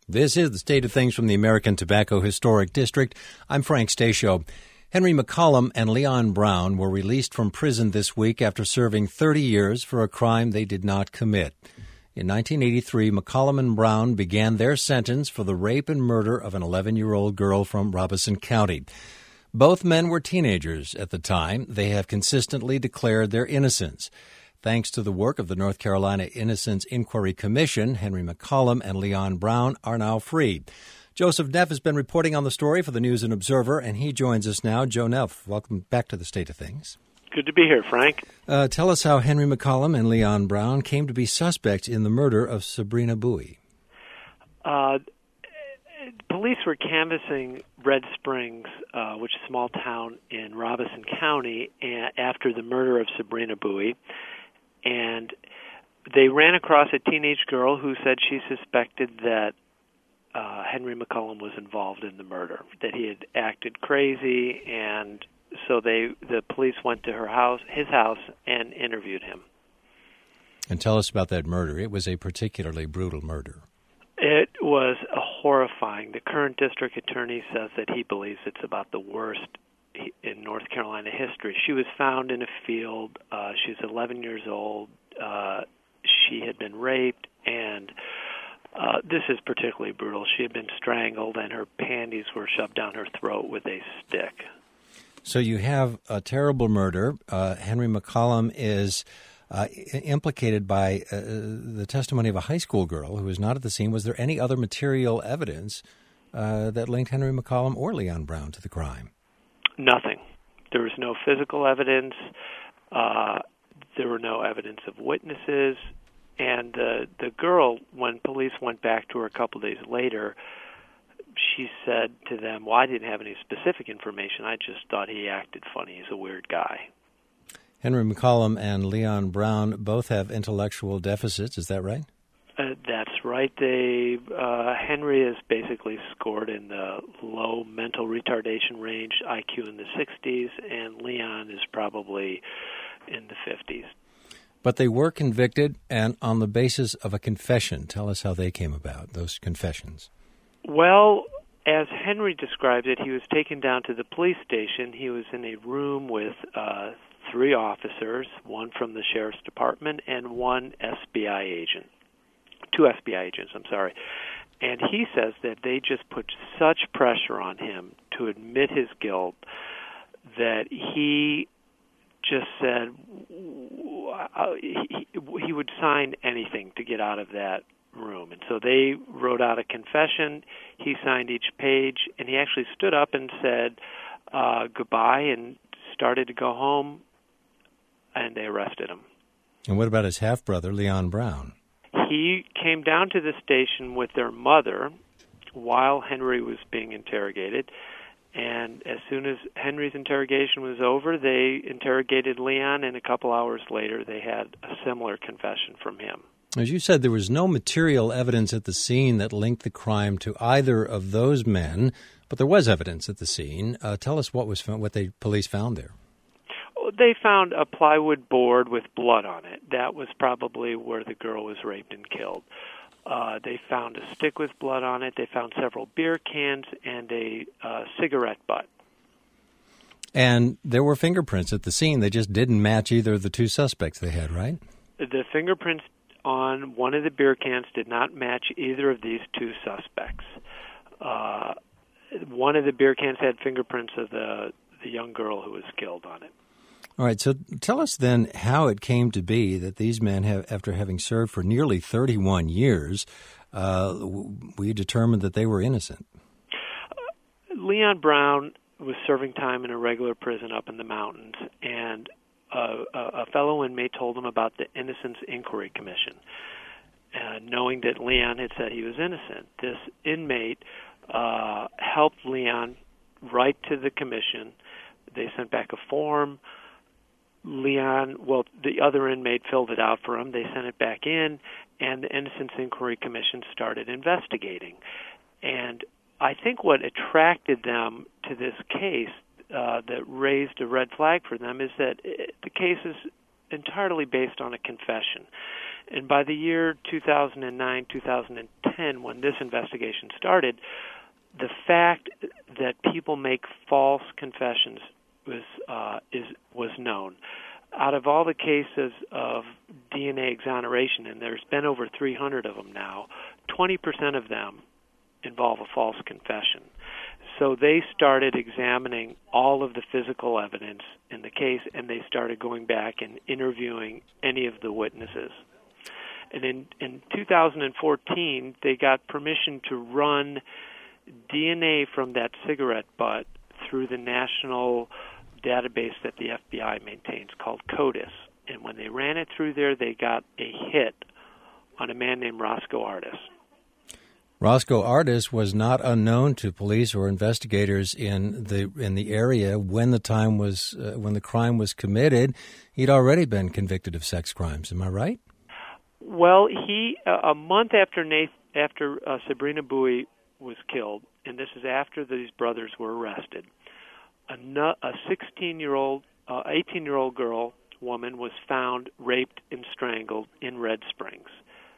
This is the State of Things from the American Tobacco Historic District. I'm Frank Stasio. Henry McCollum and Leon Brown were released from prison this week after serving 30 years for a crime they did not commit. In 1983, McCollum and Brown began their sentence for the rape and murder of an 11-year-old girl from Robeson County. Both men were teenagers at the time. They have consistently declared their innocence. Thanks to the work of the North Carolina Innocence Inquiry Commission, Henry McCollum and Leon Brown are now free. Joseph Neff has been reporting on the story for the News and Observer, and he joins us now. Joe Neff, welcome back to the State of Things. Good to be here, Frank. Tell us how Henry McCollum and Leon Brown came to be suspects in the murder of Sabrina Bowie. Police were canvassing Red Springs, which is a small town in Robeson County, after the murder of Sabrina Bowie. And they ran across a teenage girl who said she suspected that Henry McCollum was involved in the murder, that he had acted crazy, and so the police went to his house, and interviewed him. And tell us about that murder. It was a particularly brutal murder. It was horrifying. The current district attorney says that he believes it's about the worst in North Carolina history. She was found in a field. She's 11 years old. She had been raped, and this is particularly brutal. She had been strangled, and her panties were shoved down her throat with a stick. So you have a terrible murder. Henry McCollum is implicated by the testimony of a high school girl who was not at the scene. Was there any other material evidence that linked Henry McCollum or Leon Brown to the crime? Nothing. There was no physical evidence. There were no evidence of witnesses. And the girl, when police went back to her a couple days later, she said to them, well, I didn't have any specific information. I just thought he acted funny. He's a weird guy. Henry McCollum and Leon Brown both have intellectual deficits. Is that right? That's right. Henry is basically scored in the low mental retardation range, IQ in the 60s, and Leon is probably in the 50s. But they were convicted, and on the basis of a confession. Tell us how they came about, those confessions. Well, as Henry describes it, he was taken down to the police station. He was in a room with three officers, one from the sheriff's department and one SBI agent. Two SBI agents, And he says that they just put such pressure on him to admit his guilt that he just said he would sign anything to get out of that room. And so they wrote out a confession. He signed each page, and he actually stood up and said goodbye and started to go home, and they arrested him. And what about his half-brother, Leon Brown? He came down to the station with their mother while Henry was being interrogated, and as soon as Henry's interrogation was over, they interrogated Leon, and a couple hours later they had a similar confession from him. As you said, there was no material evidence at the scene that linked the crime to either of those men, but there was evidence at the scene. Tell us what the police found there. They found a plywood board with blood on it. That was probably where the girl was raped and killed. They found a stick with blood on it. They found several beer cans and a cigarette butt. And there were fingerprints at the scene. They just didn't match either of the two suspects they had, right? The fingerprints on one of the beer cans did not match either of these two suspects. One of the beer cans had fingerprints of the young girl who was killed on it. All right, so tell us then how it came to be that these men, after having served for nearly 31 years, we determined that they were innocent. Leon Brown was serving time in a regular prison up in the mountains, and a fellow inmate told him about the Innocence Inquiry Commission, knowing that Leon had said he was innocent. This inmate helped Leon write to the commission. They sent back a form. The other inmate filled it out for him. They sent it back in, and the Innocence Inquiry Commission started investigating. And I think what attracted them to this case that raised a red flag for them is that the case is entirely based on a confession. And by the year 2009, 2010, when this investigation started, the fact that people make false confessions was known. Out of all the cases of DNA exoneration, and there's been over 300 of them now, 20% of them involve a false confession. So they started examining all of the physical evidence in the case, and they started going back and interviewing any of the witnesses. And in 2014, they got permission to run DNA from that cigarette butt through the national database that the FBI maintains called CODIS. And when they ran it through there, they got a hit on a man named Roscoe Artis. Roscoe Artis was not unknown to police or investigators in the area when the crime was committed. He'd already been convicted of sex crimes. Am I right? Well, he a month after Sabrina Bouie was killed, and this is after these brothers were arrested, a 16-year-old, 18-year-old woman was found raped and strangled in Red Springs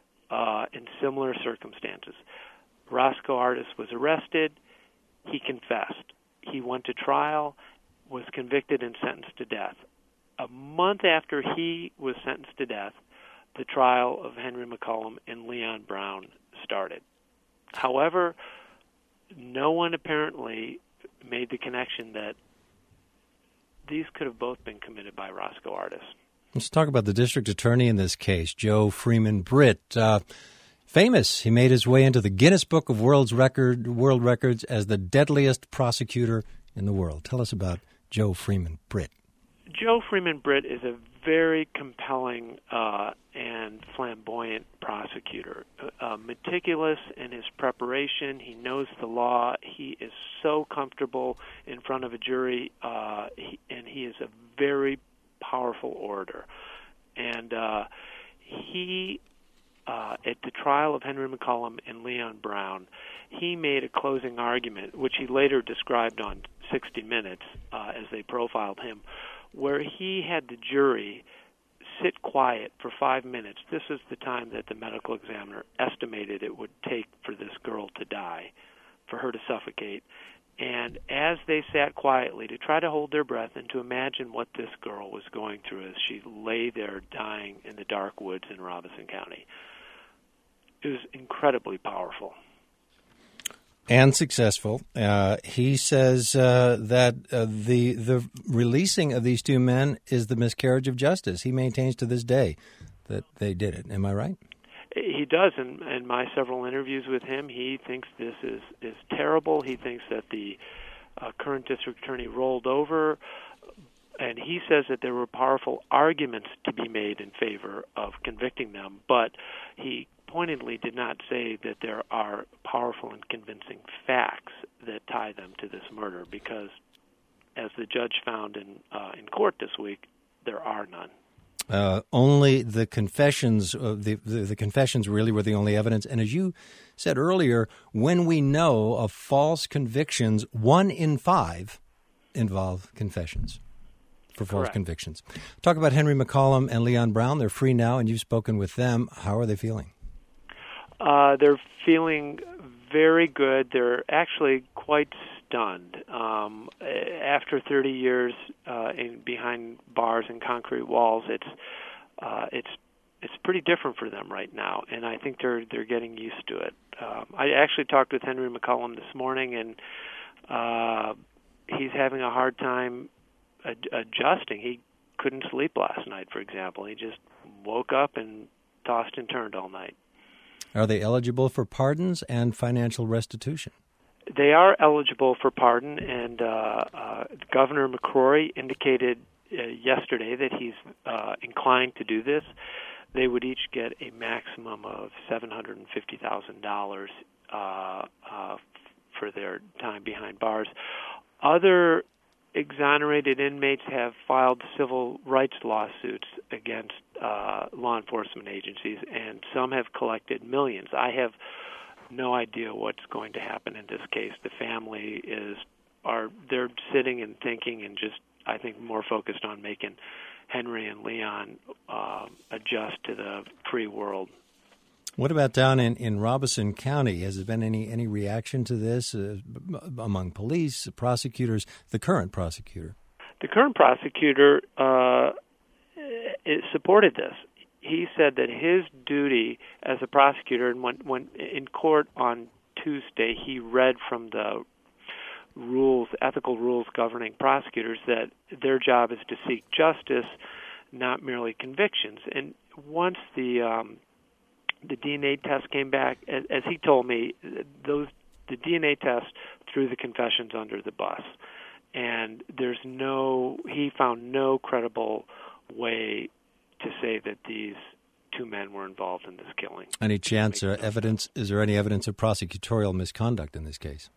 in similar circumstances. Roscoe Artis was arrested. He confessed. He went to trial, was convicted and sentenced to death. A month after he was sentenced to death, the trial of Henry McCollum and Leon Brown started. However, no one apparently made the connection that these could have both been committed by Roscoe Artis. Let's talk about the district attorney in this case, Joe Freeman Britt. Famous. He made his way into the Guinness Book of World Records as the deadliest prosecutor in the world. Tell us about Joe Freeman Britt. Joe Freeman Britt is a very compelling and flamboyant prosecutor. Meticulous in his preparation. He knows the law. He is so comfortable in front of a jury, and he is a very powerful orator. And at the trial of Henry McCollum and Leon Brown, he made a closing argument, which he later described on 60 Minutes as they profiled him, where he had the jury sit quiet for 5 minutes. This is the time that the medical examiner estimated it would take for this girl to die, for her to suffocate. And as they sat quietly to try to hold their breath and to imagine what this girl was going through as she lay there dying in the dark woods in Robeson County, it was incredibly powerful. And successful. He says that the releasing of these two men is the miscarriage of justice. He maintains to this day that they did it. Am I right? He does. In my several interviews with him, he thinks this is terrible. He thinks that the current district attorney rolled over, and he says that there were powerful arguments to be made in favor of convicting them, but he pointedly did not say that there are powerful and convincing facts that tie them to this murder, because, as the judge found in court this week, there are none. Only the confessions, the confessions really were the only evidence. And as you said earlier, when we know of false convictions, 1 in 5 involve confessions for false Correct. Convictions. Talk about Henry McCollum and Leon Brown. They're free now, and you've spoken with them. How are they feeling? They're feeling very good. They're actually quite stunned. After 30 years behind bars and concrete walls, it's pretty different for them right now, and I think they're getting used to it. I actually talked with Henry McCollum this morning, and he's having a hard time adjusting. He couldn't sleep last night, for example. He just woke up and tossed and turned all night. Are they eligible for pardons and financial restitution? They are eligible for pardon, and Governor McCrory indicated yesterday that he's inclined to do this. They would each get a maximum of $750,000 for their time behind bars. Other exonerated inmates have filed civil rights lawsuits against law enforcement agencies, and some have collected millions. I have no idea what's going to happen in this case. The family they're sitting and thinking and just, I think, more focused on making Henry and Leon adjust to the free world. What about down in Robeson County? Has there been any reaction to this among police, prosecutors, the current prosecutor? The current prosecutor supported this. He said that his duty as a prosecutor, and when in court on Tuesday, he read from the ethical rules governing prosecutors, that their job is to seek justice, not merely convictions. And once the DNA test came back, as he told me, the DNA test threw the confessions under the bus, and he found no credible way to say that these two men were involved in this killing. Any chance or evidence? Is there any evidence of prosecutorial misconduct in this case?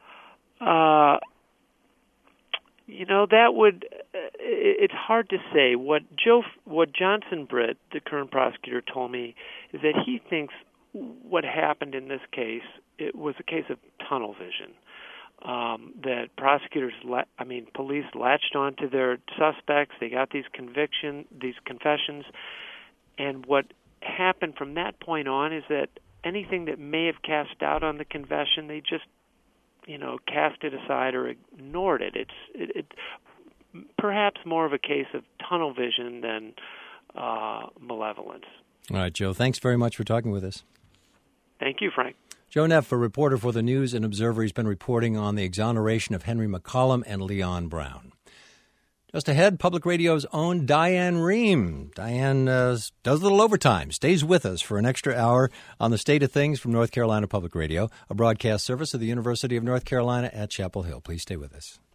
That would. It's hard to say. What Johnson Britt, the current prosecutor, told me is that he thinks what happened in this case, it was a case of tunnel vision. That police latched onto their suspects. They got these confessions, and what happened from that point on is that anything that may have cast doubt on the confession, they just, cast it aside or ignored it. It's perhaps more of a case of tunnel vision than malevolence. All right, Joe. Thanks very much for talking with us. Thank you, Frank. Joe Neff, a reporter for the News and Observer, has been reporting on the exoneration of Henry McCollum and Leon Brown. Just ahead, Public Radio's own Diane Rehm. Diane does a little overtime, stays with us for an extra hour on the state of things from North Carolina Public Radio, a broadcast service of the University of North Carolina at Chapel Hill. Please stay with us.